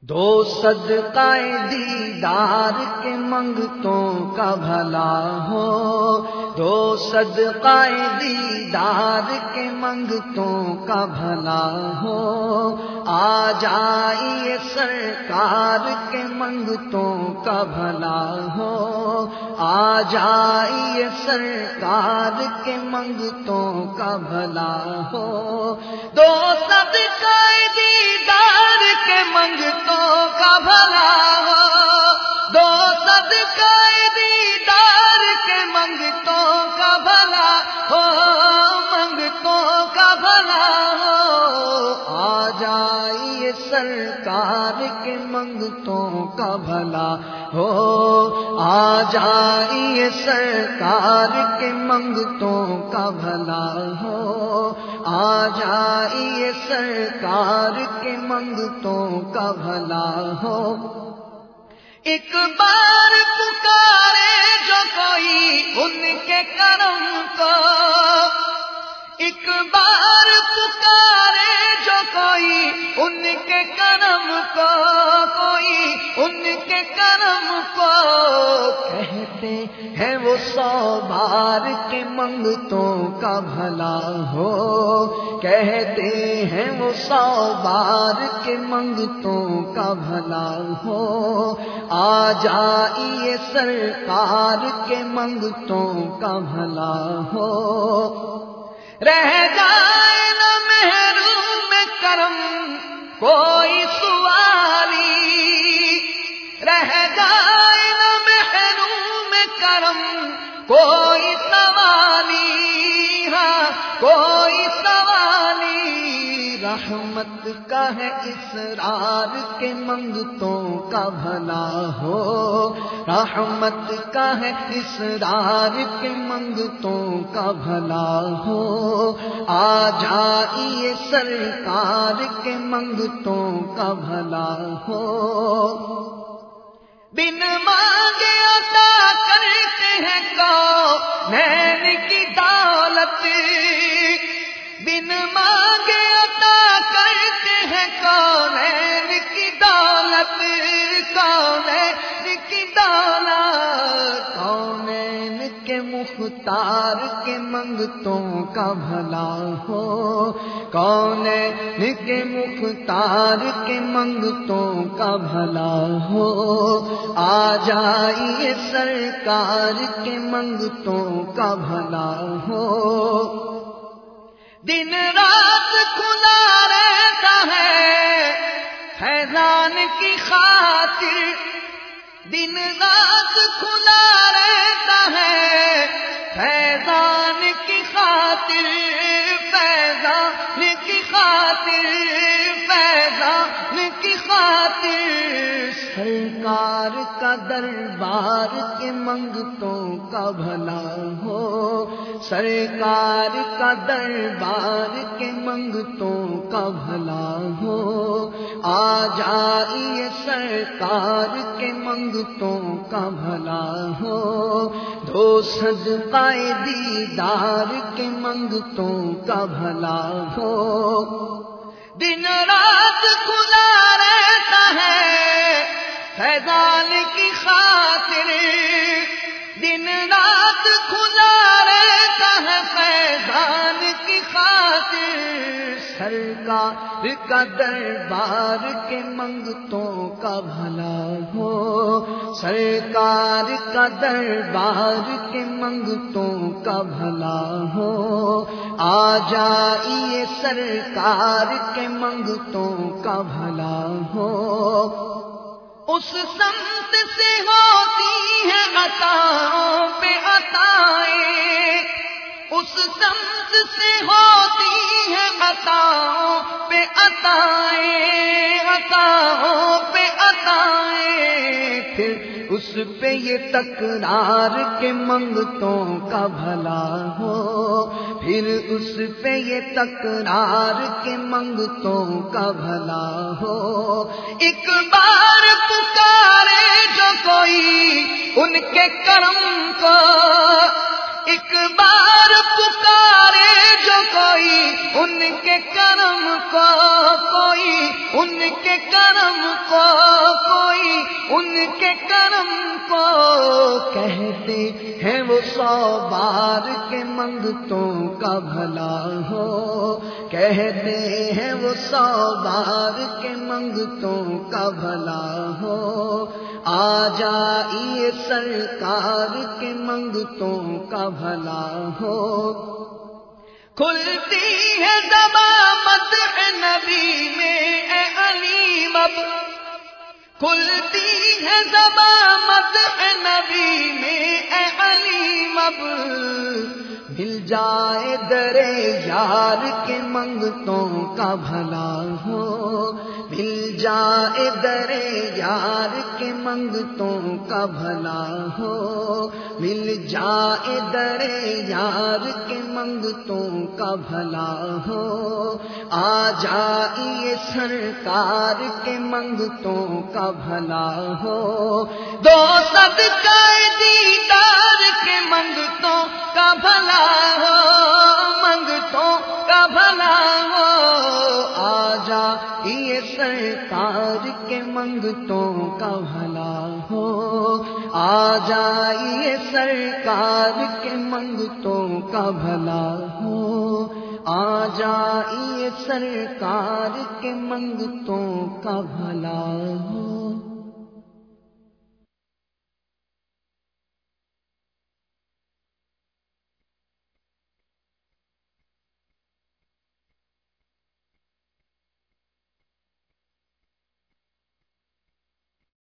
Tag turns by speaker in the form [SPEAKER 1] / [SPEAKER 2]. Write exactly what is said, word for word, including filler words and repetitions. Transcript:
[SPEAKER 1] دو صدقہ دیدار کے منگتوں کا بھلا ہو، دو صدقہ دیدار کے منگتوں کا بھلا ہو، آ جائیے سرکار کے منگتوں کا بھلا ہو، آ جائیے سرکار کے منگتوں کا بھلا ہو، دو صدقہ دیدار کے منگتوں کا بھلا ہو، دو صدقہ دیدار کے منگتوں کا بھلا ہو، منگتوں کا بھلا ہو، آ جائیے سرکار کے منگتوں کا بھلا ہو، آ جائیے سرکار کے منگتوں کا بھلا ہو، آ جائیے سرکار کے منگتوں کا بھلا ہو۔ ایک بار پکارے جو کوئی ان کے کرم کو، ایک بار پکارے جو کوئی ان کے کرم کو، کوئی ان کے کرم کو، کہتے ہیں وہ سو بار کے منگتوں کا بھلا ہو، کہتے ہیں وہ سو بار کے منگتوں کا بھلا ہو، آ جائیے سرکار کے منگتوں کا بھلا ہو، رہ جائے نہ محروم کرم کوئی سوالی، رہ جائے نہ محروم کرم کوئی سوالی، ہاں کوئی سوالی، رحمت کا ہے اسرار کے منگتوں کا بھلا ہو، رحمت کا ہے اسرار کے منگتوں کا بھلا ہو، آ جائیے سرکار کے منگتوں کا بھلا ہو، بن مانگے عطا کرتے ہیں کونین کی دولت، بن مانگے عطا کرتے ہیں کونین کی دولت، کونین کی دولت، کونین کے مختار کے منگتوں کا بھلا ہو، کونین کے مختار کے منگتوں کا بھلا ہو، آ جائیے سرکار کے منگتوں کا بھلا ہو، دن رات کھلا رہتا ہے فیضان کی خاطر، دن رات کھلا رہتا ہے فیضان کی خاطر، فیضان کی خاطر، فیضان کی خاطر، سرکار کا دربار کے منگتوں کا بھلا ہو، سرکار کا دربار کے منگتوں کا بھلا ہو، آ جائیے سرکار کے منگتوں کا بھلا ہو، دو صدقہ دیدار کے منگتوں کا بھلا ہو، دن رات کھلا رہتا ہے فیضان کی خاطر، دن رات کھلا رہتا ہے فیضان کی خاطر، سرکار کا دربار کے منگتوں کا بھلا ہو، سرکار کا دربار کے منگتوں کا بھلا ہو، آ جائیے سرکار کے منگتوں کا بھلا ہو، اس سمت سے ہوتی ہے عطاؤں پہ عطائیں، اس سمت سے ہوتی ہے عطاؤں پہ عطائیں، عطاؤں پہ عطائیں، پھر اس پہ یہ تکرار کے منگتوں کا بھلا ہو، پھر اس پہ یہ تکرار کے منگتوں کا بھلا ہو، ایک بار پکارے جو کوئی ان کے کرم کو، ایک بار پکارے جو کوئی ان کے کرم کو، کوئی ان کے کرم کو، کوئی ان کے کرم کو، کہتے ہیں وہ سو بار کے منگتوں کا بھلا ہو، کہتے ہیں وہ سو بار کے منگتوں کا بھلا ہو، آ جائیے سرکار کے منگتوں کا بھلا ہو۔ کھلتی ہے زباں مدح نبی میں اے علیم اب، کھلتی ہے زباں مدح نبی میں اے علیم اب، مل جائے درے یار کے منگتوں کا بھلا ہو، مل جائے درے یار کے منگتوں کا بھلا ہو، مل جائے درے یار کے منگتوں کا بھلا ہو، آ جائیے سرکار کے منگتوں کا بھلا ہو، دو صدقہ دیدار کے منگتوں کا بھلا ہو، منگتوں کا بھلا ہو، آ جائیے سرکار کے منگتوں کا بھلا ہو، آ جائیے سرکار کے منگتوں کا بھلا ہو، آ جائیے سرکار کے منگتوں کا بھلا ہو۔